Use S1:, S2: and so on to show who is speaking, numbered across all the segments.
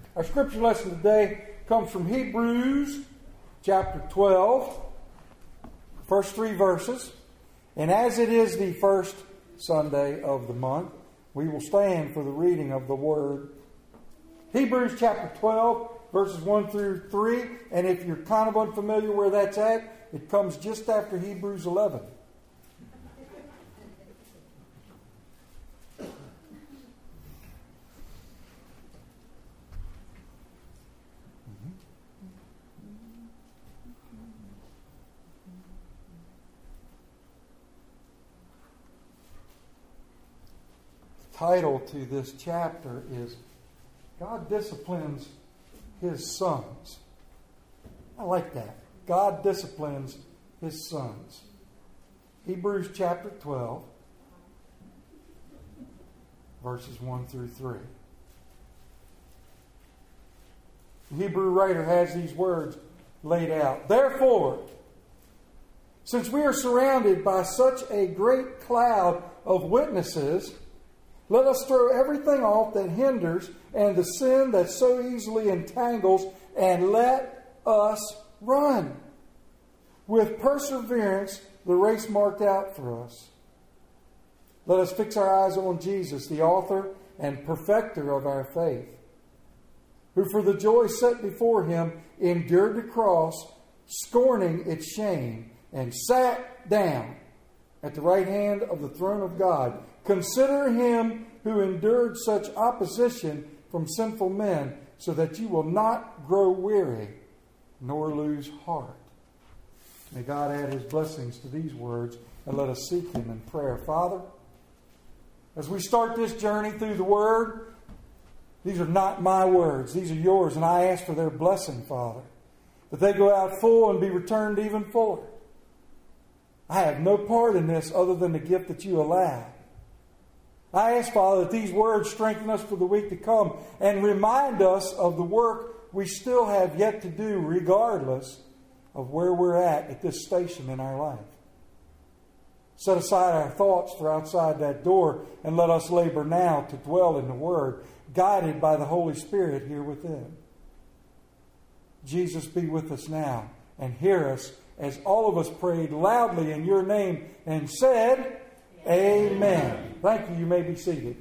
S1: Our scripture lesson today comes from Hebrews chapter 12, first 3 verses. And as it is the first Sunday of the month, we will stand for the reading of the Word. Hebrews chapter 12, verses 1 through 3. And if you're kind of unfamiliar where that's at, it comes just after Hebrews 11. Title to this chapter is God Disciplines His Sons. I like that. God disciplines His sons. Hebrews chapter 12, verses 1 through 3. The Hebrew writer has these words laid out. Therefore, since we are surrounded by such a great cloud of witnesses, let us throw everything off that hinders and the sin that so easily entangles, and let us run with perseverance the race marked out for us. Let us fix our eyes on Jesus, the author and perfecter of our faith, who for the joy set before Him endured the cross, scorning its shame, and sat down at the right hand of the throne of God. Consider Him who endured such opposition from sinful men, so that you will not grow weary nor lose heart. May God add His blessings to these words, and let us seek Him in prayer. Father, as we start this journey through the Word, these are not my words, these are yours, and I ask for their blessing, Father, that they go out full and be returned even fuller. I have no part in this other than the gift that you allow. I ask, Father, that these words strengthen us for the week to come and remind us of the work we still have yet to do, regardless of where we're at this station in our life. Set aside our thoughts for outside that door and let us labor now to dwell in the Word, guided by the Holy Spirit here within. Jesus, be with us now and hear us as all of us prayed loudly in your name and said, Amen. Thank you. You may be seated.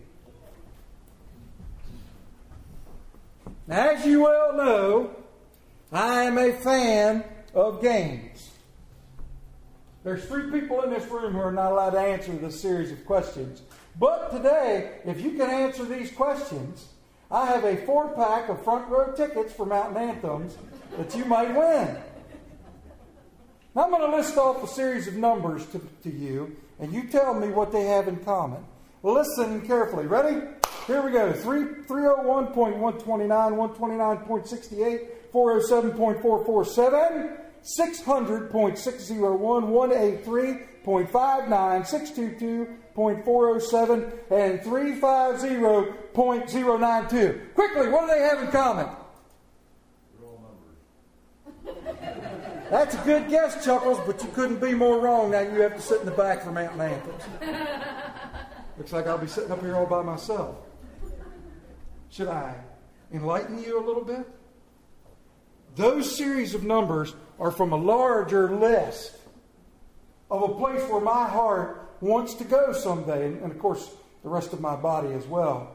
S1: Now, as you well know, I am a fan of games. There's 3 people in this room who are not allowed to answer this series of questions. But today, if you can answer these questions, I have a 4-pack of front row tickets for Mountain Anthems that you might win. Now, I'm going to list off a series of numbers to you, and you tell me what they have in common. Listen carefully. Ready? Here we go. 301.129, 129.68, 407.447, 600.601, 183.59, 622.407, and 350.092. Quickly, what do they have in common? That's a good guess, Chuckles, but you couldn't be more wrong. Now you have to sit in the back for Mountain Anthems. Looks like I'll be sitting up here all by myself. Should I enlighten you a little bit? Those series of numbers are from a larger list of a place where my heart wants to go someday, and of course the rest of my body as well.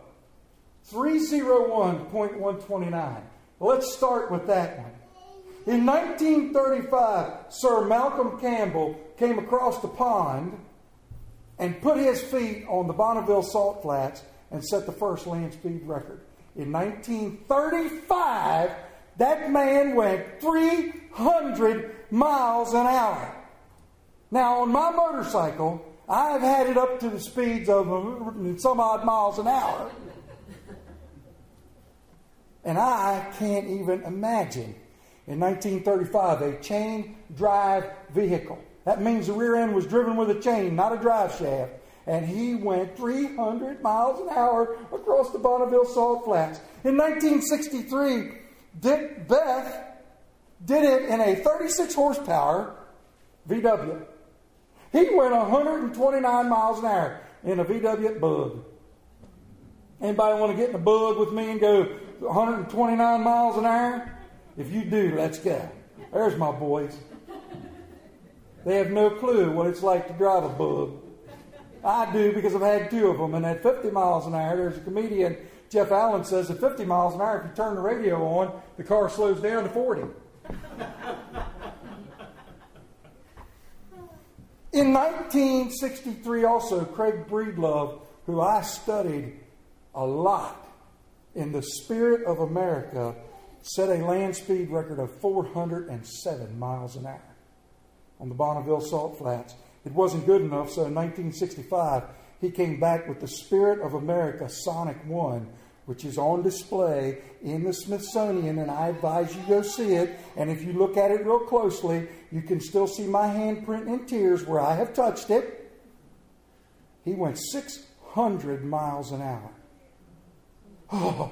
S1: 301.129. Let's start with that one. In 1935, Sir Malcolm Campbell came across the pond and put his feet on the Bonneville Salt Flats and set the first land speed record. In 1935, that man went 300 miles an hour. Now, on my motorcycle, I've had it up to the speeds of some odd miles an hour. And I can't even imagine. In 1935, a chain drive vehicle. That means the rear end was driven with a chain, not a drive shaft. And he went 300 miles an hour across the Bonneville Salt Flats. In 1963, Dick Beth did it in a 36 horsepower VW. He went 129 miles an hour in a VW Bug. Anybody want to get in a Bug with me and go 129 miles an hour? If you do, let's go. There's my boys. They have no clue what it's like to drive a bug. I do, because I've had two of them. And at 50 miles an hour, there's a comedian, Jeff Allen, says at 50 miles an hour, if you turn the radio on, the car slows down to 40. In 1963 also, Craig Breedlove, who I studied a lot in the spirit of America, set a land speed record of 407 miles an hour on the Bonneville Salt Flats. It wasn't good enough, so in 1965, he came back with the Spirit of America Sonic 1, which is on display in the Smithsonian, and I advise you go see it. And if you look at it real closely, you can still see my handprint in tears where I have touched it. He went 600 miles an hour. Oh.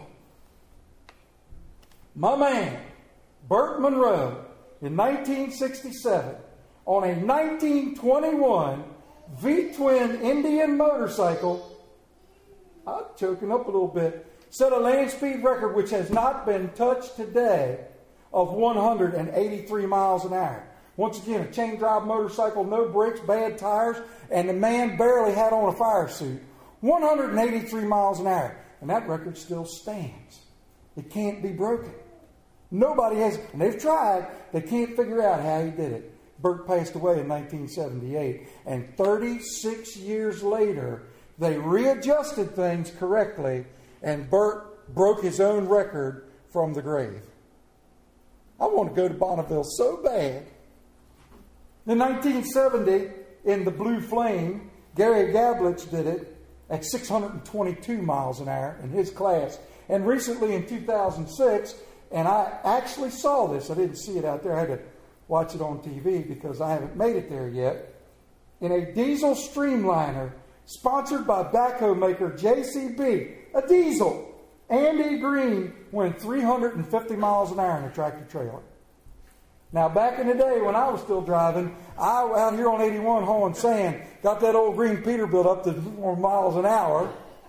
S1: My man, Burt Monroe, in 1967, on a 1921 V-twin Indian motorcycle, I'm choking up a little bit, set a land speed record which has not been touched today of 183 miles an hour. Once again, a chain drive motorcycle, no brakes, bad tires, and the man barely had on a fire suit. 183 miles an hour. And that record still stands. It can't be broken. Nobody has, and they've tried, they can't figure out how he did it. Burt passed away in 1978, and 36 years later, they readjusted things correctly, and Burt broke his own record from the grave. I want to go to Bonneville so bad. In 1970, in the Blue Flame, Gary Gablitz did it at 622 miles an hour in his class. And recently in 2006, and I actually saw this, I didn't see it out there, I had to watch it on TV because I haven't made it there yet, in a diesel streamliner sponsored by backhoe maker JCB, a diesel. Andy Green went 350 miles an hour in a tractor trailer. Now, back in the day when I was still driving, I out here on 81 hauling sand, got that old green Peterbilt up to 4 miles an hour,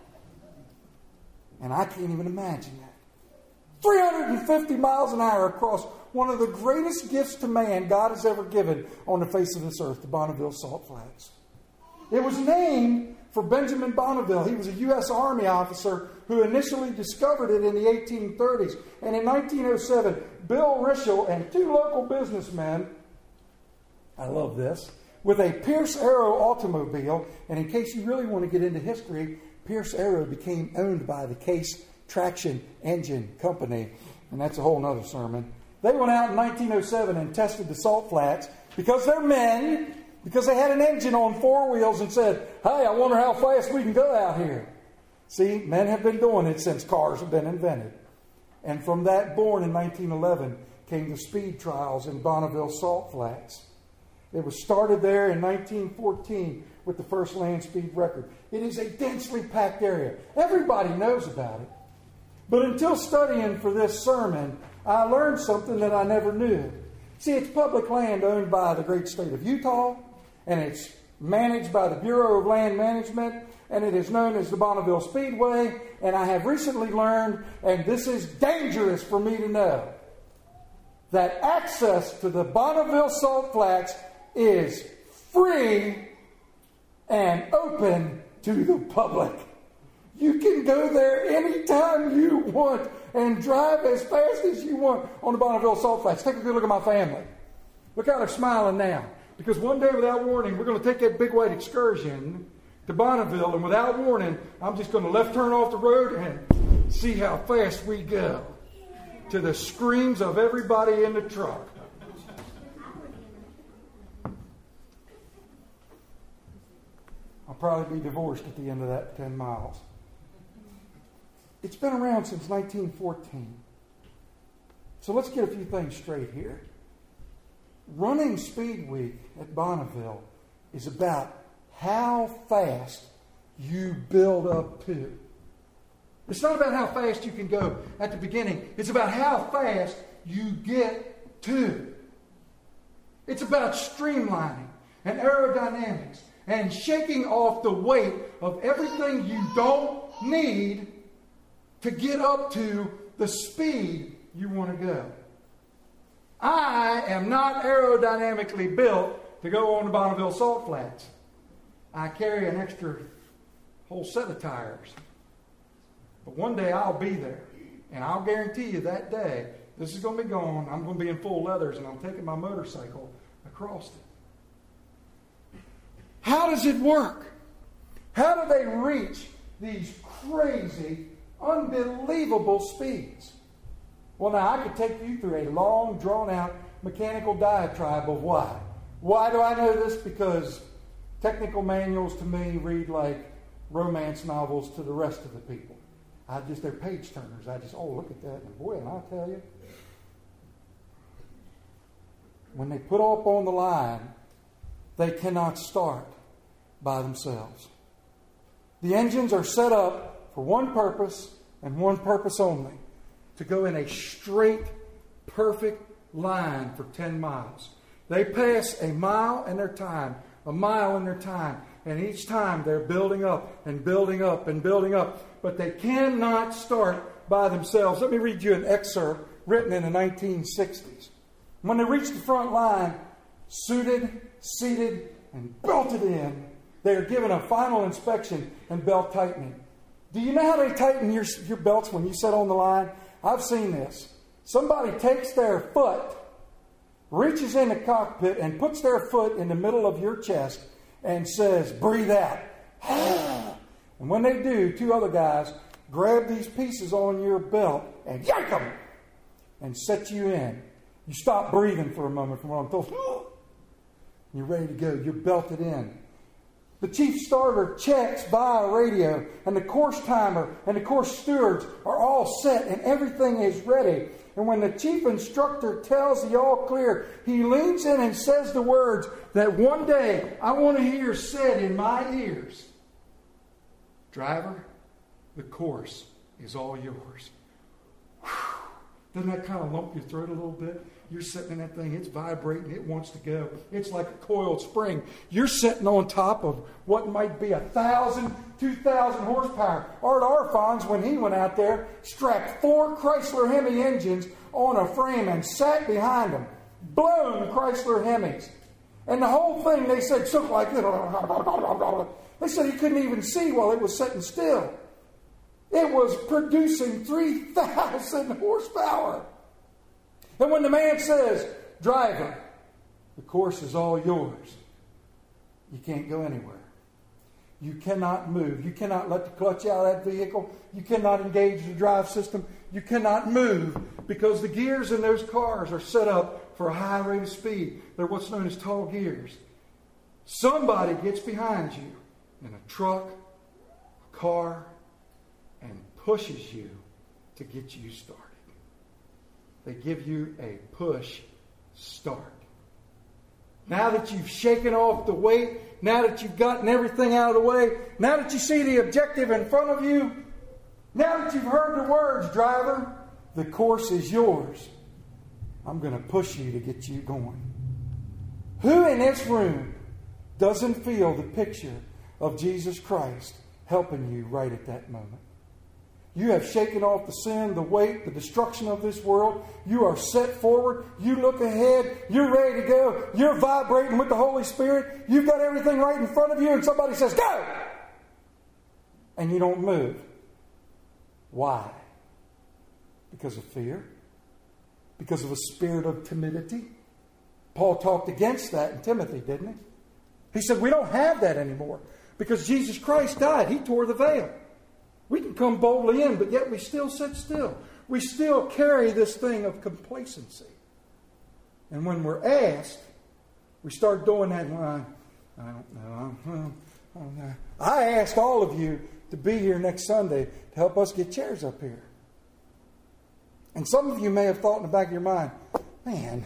S1: and I can't even imagine that. 350 miles an hour across one of the greatest gifts to man God has ever given on the face of this earth, the Bonneville Salt Flats. It was named for Benjamin Bonneville. He was a U.S. Army officer who initially discovered it in the 1830s. And in 1907, Bill Rischel and two local businessmen, I love this, with a Pierce Arrow automobile, and in case you really want to get into history, Pierce Arrow became owned by the Case Traction Engine Company, and that's a whole other sermon. They went out in 1907 and tested the salt flats because they're men, because they had an engine on 4 wheels and said, hey, I wonder how fast we can go out here. See, men have been doing it since cars have been invented. And from that, born in 1911, came the speed trials in Bonneville Salt Flats. It was started there in 1914 with the first land speed record. It is a densely packed area. Everybody knows about it. But until studying for this sermon, I learned something that I never knew. See, it's public land owned by the great state of Utah, and it's managed by the Bureau of Land Management, and it is known as the Bonneville Speedway. And I have recently learned, and this is dangerous for me to know, that access to the Bonneville Salt Flats is free and open to the public. You can go there anytime you want and drive as fast as you want on the Bonneville Salt Flats. Take a good look at my family. Look how they're smiling now. Because one day, without warning, we're going to take that big white excursion to Bonneville, and without warning, I'm just going to left turn off the road and see how fast we go, to the screams of everybody in the truck. I'll probably be divorced at the end of that 10 miles. It's been around since 1914. So let's get a few things straight here. Running Speed Week at Bonneville is about how fast you build up to. It's not about how fast you can go at the beginning. It's about how fast you get to. It's about streamlining and aerodynamics and shaking off the weight of everything you don't need to get up to the speed you want to go. I am not aerodynamically built to go on the Bonneville Salt Flats. I carry an extra whole set of tires. But one day I'll be there. And I'll guarantee you that day, this is going to be gone. I'm going to be in full leathers and I'm taking my motorcycle across it. How does it work? How do they reach these crazy, unbelievable speeds? Well, now I could take you through a long, drawn-out mechanical diatribe of why. Why do I know this? Because technical manuals to me read like romance novels to the rest of the people. They're page turners. Look at that. And boy, and I'll tell you, when they put up on the line, they cannot start by themselves. The engines are set up for one purpose and one purpose only: to go in a straight, perfect line for 10 miles. They pass a mile in their time, and each time they're building up and building up and building up. But they cannot start by themselves. Let me read you an excerpt written in the 1960s. When they reach the front line, suited, seated, and belted in, they are given a final inspection and belt tightening. Do you know how they tighten your belts when you sit on the line? I've seen this. Somebody takes their foot, reaches in the cockpit, and puts their foot in the middle of your chest and says, "Breathe out." And when they do, two other guys grab these pieces on your belt and yank them and set you in. You stop breathing for a moment from what I'm told. You're ready to go. You're belted in. The chief starter checks via radio, and the course timer and the course stewards are all set, and everything is ready. And when the chief instructor tells the all clear, he leans in and says the words that one day I want to hear said in my ears: "Driver, the course is all yours." Whew. Doesn't that kind of lump your throat a little bit? You're sitting in that thing, it's vibrating, it wants to go. It's like a coiled spring. You're sitting on top of what might be 1,000, 2,000 horsepower. Art Arfons, when he went out there, strapped 4 Chrysler Hemi engines on a frame and sat behind them. Blown Chrysler Hemis. And the whole thing, they said, took like this. They said he couldn't even see while it was sitting still. It was producing 3,000 horsepower. And when the man says, "Driver, the course is all yours," you can't go anywhere. You cannot move. You cannot let the clutch out of that vehicle. You cannot engage the drive system. You cannot move because the gears in those cars are set up for a high rate of speed. They're what's known as tall gears. Somebody gets behind you in a truck, a car, and pushes you to get you started. They give you a push start. Now that you've shaken off the weight, now that you've gotten everything out of the way, now that you see the objective in front of you, now that you've heard the words, "Driver, the course is yours," I'm going to push you to get you going. Who in this room doesn't feel the picture of Jesus Christ helping you right at that moment? You have shaken off the sin, the weight, the destruction of this world. You are set forward. You look ahead. You're ready to go. You're vibrating with the Holy Spirit. You've got everything right in front of you, and somebody says, "Go!" And you don't move. Why? Because of fear? Because of a spirit of timidity? Paul talked against that in Timothy, didn't he? He said we don't have that anymore because Jesus Christ died. He tore the veil. We can come boldly in, but yet we still sit still. We still carry this thing of complacency. And when we're asked, we start doing that. "Well, I don't know. I asked all of you to be here next Sunday to help us get chairs up here. And some of you may have thought in the back of your mind, man.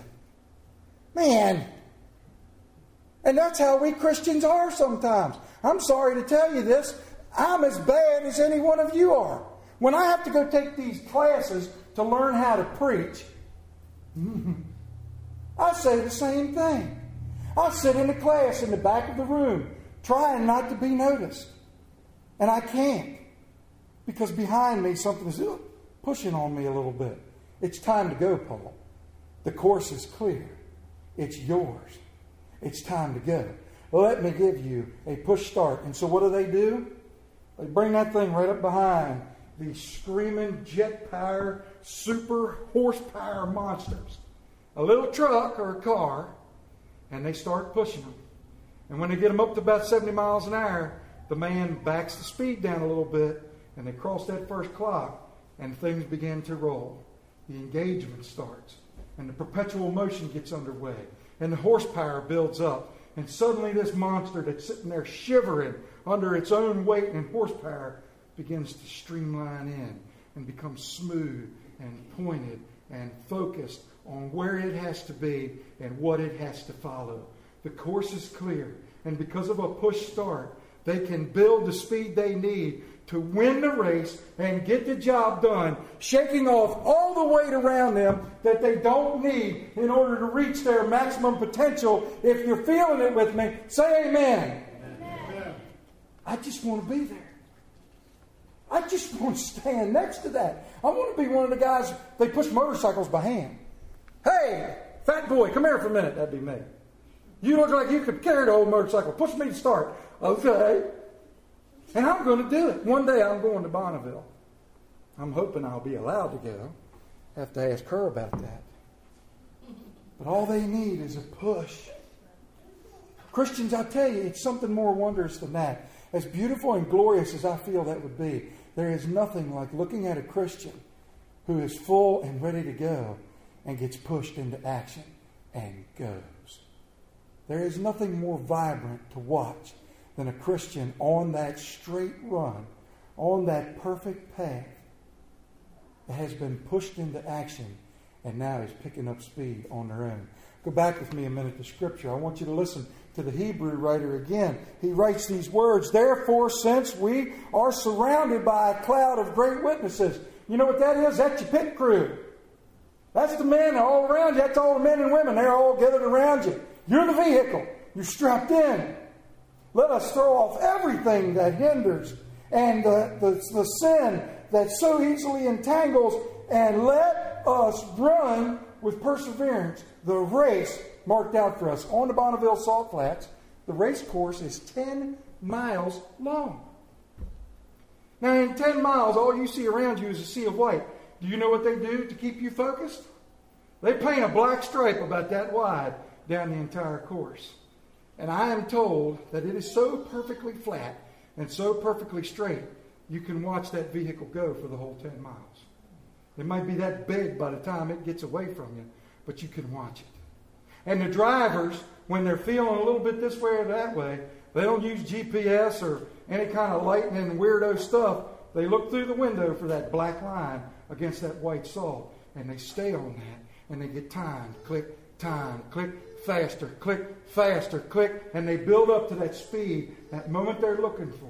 S1: And that's how we Christians are sometimes. I'm sorry to tell you this. I'm as bad as any one of you are. When I have to go take these classes to learn how to preach, I say the same thing. I sit in the class in the back of the room trying not to be noticed. And I can't. Because behind me something is pushing on me a little bit. It's time to go, Paul. The course is clear. It's yours. It's time to go. Let me give you a push start. And so what do? They bring that thing right up behind these screaming jet-powered, super horsepower monsters. A little truck or a car, and they start pushing them. And when they get them up to about 70 miles an hour, the man backs the speed down a little bit, and they cross that first clock, and things begin to roll. The engagement starts, and the perpetual motion gets underway, and the horsepower builds up, and suddenly this monster that's sitting there shivering under its own weight and horsepower begins to streamline in and become smooth and pointed and focused on where it has to be and what it has to follow. The course is clear, and because of a push start, they can build the speed they need to win the race and get the job done, shaking off all the weight around them that they don't need in order to reach their maximum potential. If you're feeling it with me, say amen. Amen. I just want to be there. I just want to stand next to that. I want to be one of the guys, they push motorcycles by hand. Hey, fat boy, come here for a minute. That'd be me. You look like you could carry the old motorcycle. Push me to start. Okay. And I'm going to do it. One day I'm going to Bonneville. I'm hoping I'll be allowed to go. I have to ask her about that. But all they need is a push. Christians, I tell you, it's something more wondrous than that. As beautiful and glorious as I feel that would be, there is nothing like looking at a Christian who is full and ready to go and gets pushed into action and goes. There is nothing more vibrant to watch than a Christian on that straight run, on that perfect path that has been pushed into action and now is picking up speed on their own. Go back with me a minute to Scripture. I want you to listen to the Hebrew writer again. He writes these words, "Therefore, since we are surrounded by a cloud of great witnesses." You know what that is? That's your pit crew. That's the men all around you. That's all the men and women. They're all gathered around you. You're the vehicle. You're strapped in. Let us throw off everything that hinders and the sin that so easily entangles, and let us run with perseverance the race marked out for us. On the Bonneville Salt Flats, the race course is 10 miles long. Now, in 10 miles, all you see around you is a sea of white. Do you know what they do to keep you focused? They paint a black stripe about that wide down the entire course. And I am told that it is so perfectly flat and so perfectly straight, you can watch that vehicle go for the whole 10 miles. It might be that big by the time it gets away from you, but you can watch it. And the drivers, when they're feeling a little bit this way or that way, they don't use GPS or any kind of lightning and weirdo stuff. They look through the window for that black line against that white salt, and they stay on that, and they get time, click, faster, click, and they build up to that speed, that moment they're looking for.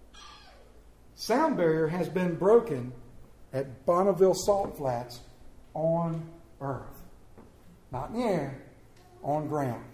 S1: Sound barrier has been broken at Bonneville Salt Flats on earth. Not in the air, on ground.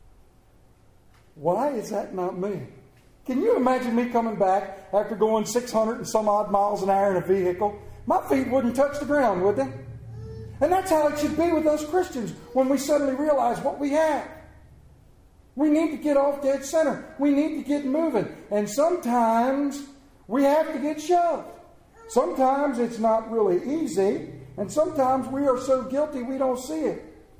S1: Why is that not me? Can you imagine me coming back after going 600 and some odd miles an hour in a vehicle? My feet wouldn't touch the ground, would they? And that's how it should be with us Christians when we suddenly realize what we have. We need to get off dead center. We need to get moving. And sometimes we have to get shoved. Sometimes it's not really easy. And sometimes we are so guilty we don't see it.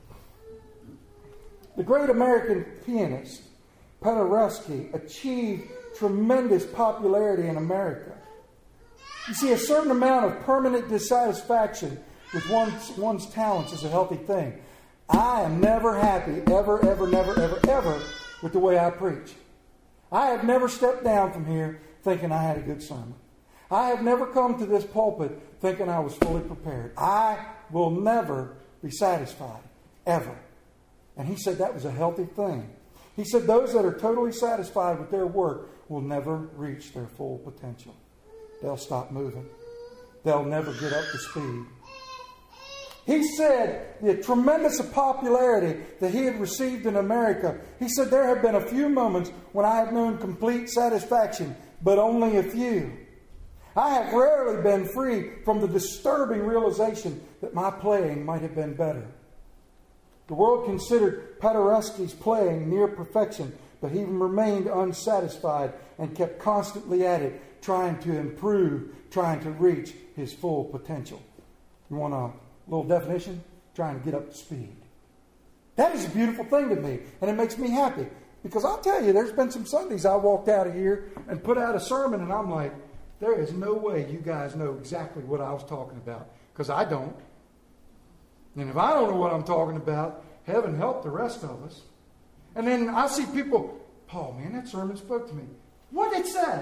S1: The great American pianist, Paderewski, achieved tremendous popularity in America. You see, a certain amount of permanent dissatisfaction with one's talents is a healthy thing. I am never happy, ever, with the way I preach. I have never stepped down from here thinking I had a good sermon. I have never come to this pulpit thinking I was fully prepared. I will never be satisfied, ever. And he said that was a healthy thing. He said those that are totally satisfied with their work will never reach their full potential. They'll stop moving. They'll never get up to speed. He said the tremendous popularity that he had received in America, he said there have been a few moments when I have known complete satisfaction, but only a few. I have rarely been free from the disturbing realization that my playing might have been better. The world considered Paderewski's playing near perfection, but he remained unsatisfied and kept constantly at it, trying to improve, trying to reach his full potential. You want a little definition? Trying to get up to speed. That is a beautiful thing to me, and it makes me happy. Because I'll tell you, there's been some Sundays I walked out of here and put out a sermon, and I'm like, there is no way you guys know exactly what I was talking about. Because I don't. And if I don't know what I'm talking about, heaven help the rest of us. And then I see people, Paul, man, that sermon spoke to me. What did it say?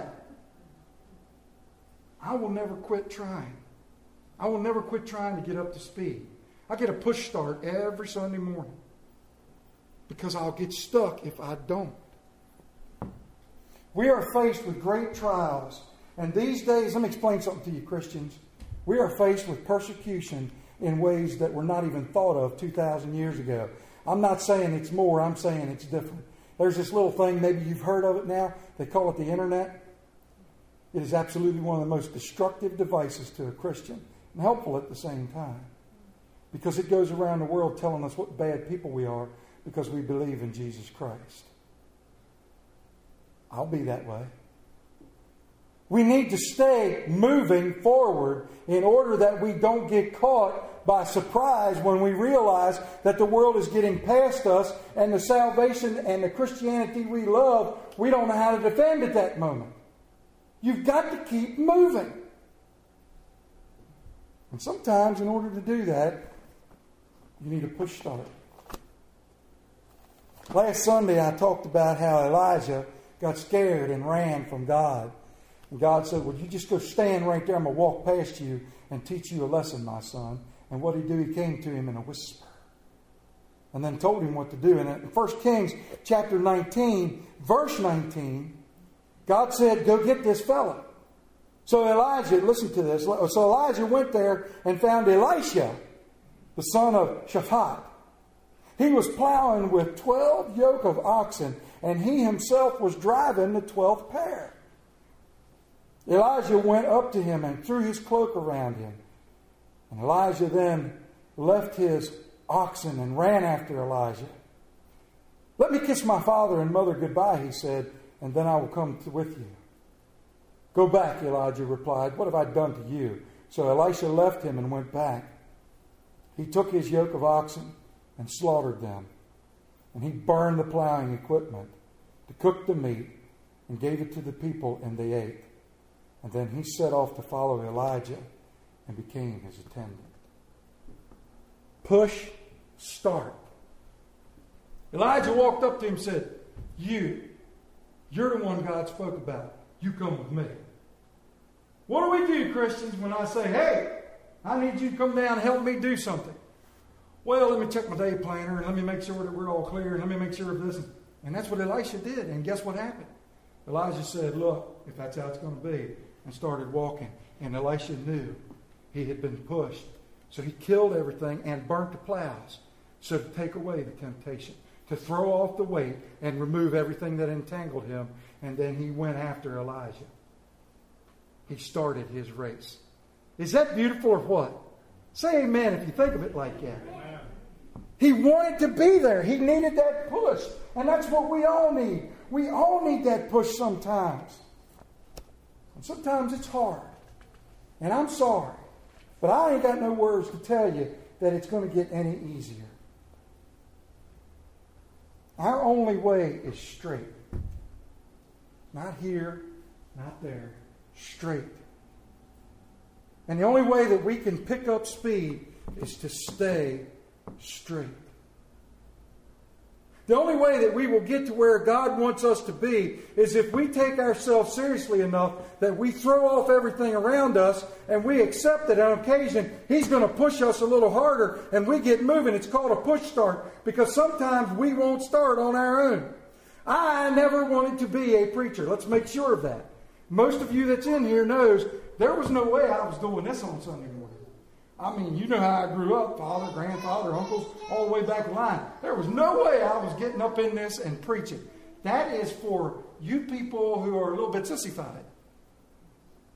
S1: I will never quit trying. I will never quit trying to get up to speed. I get a push start every Sunday morning. Because I'll get stuck if I don't. We are faced with great trials. And these days, let me explain something to you, Christians. We are faced with persecution in ways that were not even thought of 2,000 years ago. I'm not saying it's more, I'm saying it's different. There's this little thing, maybe you've heard of it now. They call it the internet. It is absolutely one of the most destructive devices to a Christian. And helpful at the same time. Because it goes around the world telling us what bad people we are because we believe in Jesus Christ. I'll be that way. We need to stay moving forward in order that we don't get caught by surprise when we realize that the world is getting past us and the salvation and the Christianity we love, we don't know how to defend at that moment. You've got to keep moving. And sometimes in order to do that, you need a push start. Last Sunday I talked about how Elijah got scared and ran from God. And God said, well, you just go stand right there. I'm going to walk past you and teach you a lesson, my son. And what did he do? He came to him in a whisper. And then told him what to do. And in 1 Kings chapter 19, verse 19, God said, go get this fellow. So Elijah, listen to this. So Elijah went there and found Elisha, the son of Shaphat. He was plowing with 12 yoke of oxen, and he himself was driving the 12th pair. Elijah went up to him and threw his cloak around him. And Elijah then left his oxen and ran after Elijah. Let me kiss my father and mother goodbye, he said, and then I will come with you. Go back, Elijah replied. What have I done to you? So Elisha left him and went back. He took his yoke of oxen and slaughtered them. And he burned the plowing equipment to cook the meat and gave it to the people, and they ate. And then he set off to follow Elijah and became his attendant. Push, start. Elijah walked up to him and said, you're the one God spoke about. You come with me. What do we do, Christians, when I say, hey, I need you to come down and help me do something? Well, let me check my day planner and let me make sure that we're all clear and let me make sure of this. And that's what Elisha did. And guess what happened? Elijah said, look, if that's how it's going to be, and started walking. And Elisha knew he had been pushed. So he killed everything and burnt the plows. So to take away the temptation, to throw off the weight and remove everything that entangled him. And then he went after Elijah. He started his race. Is that beautiful or what? Say amen if you think of it like that. Amen. He wanted to be there. He needed that push. And that's what we all need. We all need that push sometimes. And sometimes it's hard. And I'm sorry. But I ain't got no words to tell you that it's going to get any easier. Our only way is straight. Not here, not there. Straight. And the only way that we can pick up speed is to stay straight. The only way that we will get to where God wants us to be is if we take ourselves seriously enough that we throw off everything around us and we accept that on occasion He's going to push us a little harder and we get moving. It's called a push start because sometimes we won't start on our own. I never wanted to be a preacher. Let's make sure of that. Most of you that's in here knows there was no way I was doing this on Sunday morning. I mean, you know how I grew up, father, grandfather, uncles, all the way back the line. There was no way I was getting up in this and preaching. That is for you people who are a little bit sissified.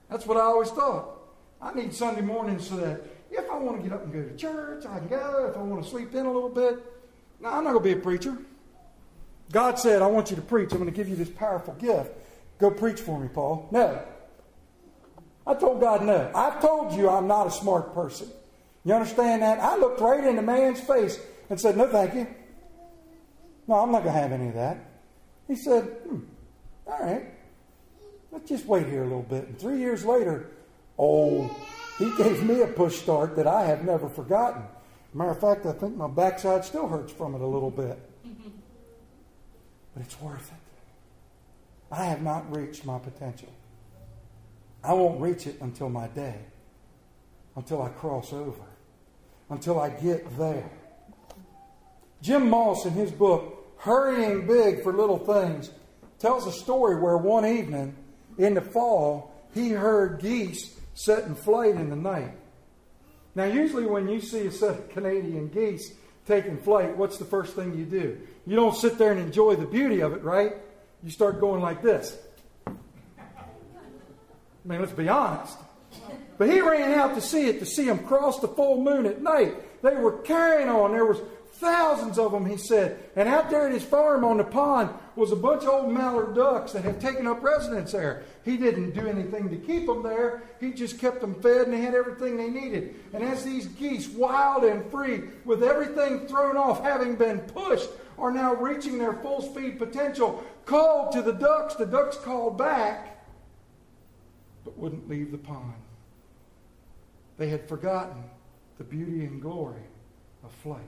S1: That's what I always thought. I need Sunday mornings so that if I want to get up and go to church, I can go. If I want to sleep in a little bit. No, I'm not going to be a preacher. God said, I want you to preach. I'm going to give you this powerful gift. Go preach for me, Paul. No. I told God no. I've told you I'm not a smart person. You understand that? I looked right in the man's face and said, no, thank you. No, I'm not going to have any of that. He said, all right. Let's just wait here a little bit. And 3 years later, he gave me a push start that I have never forgotten. Matter of fact, I think my backside still hurts from it a little bit. But it's worth it. I have not reached my potential. I won't reach it until my day. Until I cross over. Until I get there. Jim Moss, in his book, Hurrying Big for Little Things, tells a story where one evening in the fall, he heard geese setting flight in the night. Now, usually when you see a set of Canadian geese taking flight, what's the first thing you do? You don't sit there and enjoy the beauty of it, right? You start going like this. I mean, let's be honest. But he ran out to see it, to see them cross the full moon at night. They were carrying on. There was thousands of them, he said. And out there at his farm on the pond was a bunch of old mallard ducks that had taken up residence there. He didn't do anything to keep them there. He just kept them fed and they had everything they needed. And as these geese, wild and free, with everything thrown off, having been pushed, are now reaching their full speed potential, called to the ducks called back, but wouldn't leave the pond. They had forgotten the beauty and glory of flight.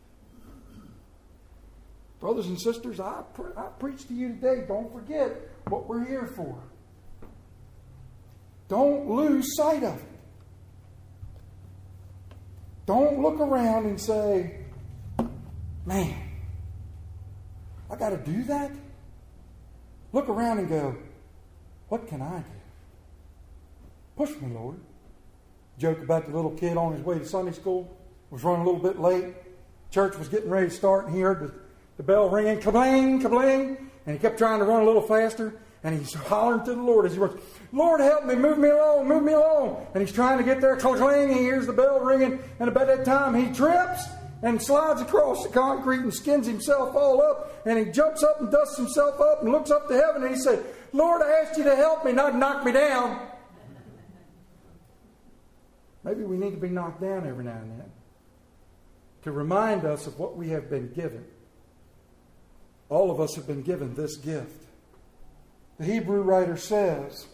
S1: Brothers and sisters, I preach to you today, don't forget what we're here for. Don't lose sight of it. Don't look around and say, man, I got to do that? Look around and go, what can I do? Push me, Lord. Joke about the little kid on his way to Sunday school, was running a little bit late. Church was getting ready to start, and he heard the bell ringing, kabling, kabling, and he kept trying to run a little faster, and he's hollering to the Lord as he runs, Lord, help me, move me along, move me along. And he's trying to get there, clang, he hears the bell ringing, and about that time he trips and slides across the concrete and skins himself all up, and he jumps up and dusts himself up and looks up to heaven, and he said, Lord, I asked you to help me, not knock me down. Maybe we need to be knocked down every now and then to remind us of what we have been given. All of us have been given this gift. The Hebrew writer says,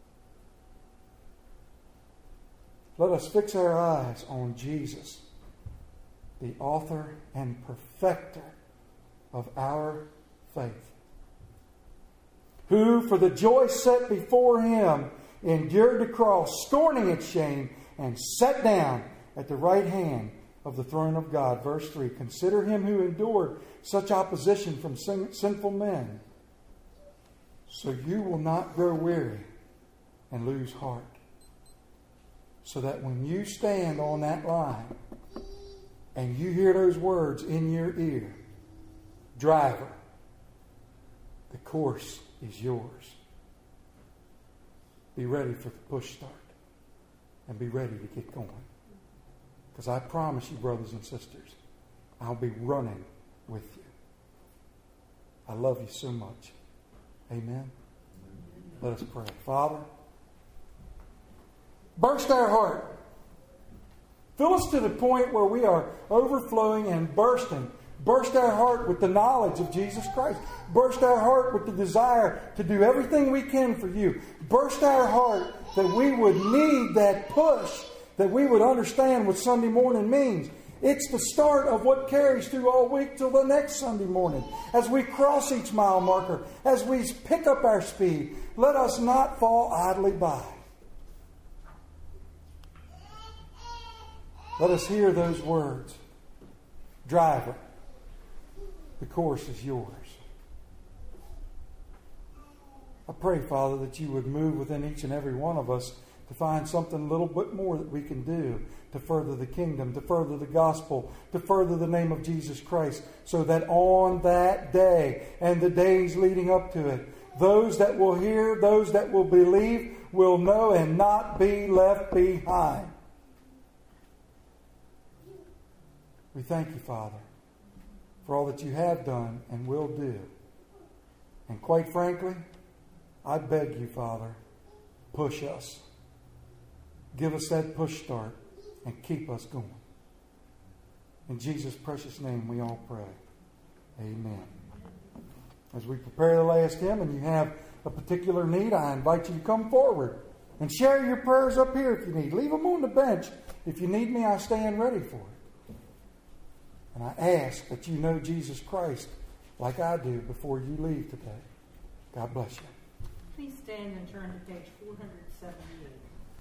S1: let us fix our eyes on Jesus, the author and perfecter of our faith, who for the joy set before him endured the cross, scorning its shame, and sat down at the right hand of the throne of God. Verse 3, consider him who endured such opposition from sinful men, so you will not grow weary and lose heart. So that when you stand on that line and you hear those words in your ear, driver, the course is yours. Be ready for the push start. And be ready to get going. Because I promise you, brothers and sisters, I'll be running with you. I love you so much. Amen. Let us pray. Father, burst our heart. Fill us to the point where we are overflowing and bursting. Burst our heart with the knowledge of Jesus Christ. Burst our heart with the desire to do everything we can for you. Burst our heart that we would need that push, that we would understand what Sunday morning means. It's the start of what carries through all week till the next Sunday morning. As we cross each mile marker, as we pick up our speed, let us not fall idly by. Let us hear those words. Driver, the course is yours. I pray, Father, that you would move within each and every one of us to find something a little bit more that we can do to further the kingdom, to further the gospel, to further the name of Jesus Christ, so that on that day and the days leading up to it, those that will hear, those that will believe, will know and not be left behind. We thank you, Father, for all that you have done and will do. And quite frankly, I beg you, Father, push us. Give us that push start and keep us going. In Jesus' precious name we all pray. Amen. As we prepare the last hymn and you have a particular need, I invite you to come forward and share your prayers up here if you need. Leave them on the bench. If you need me, I stand ready for it. And I ask that you know Jesus Christ like I do before you leave today. God bless you.
S2: Please stand and turn to page 478.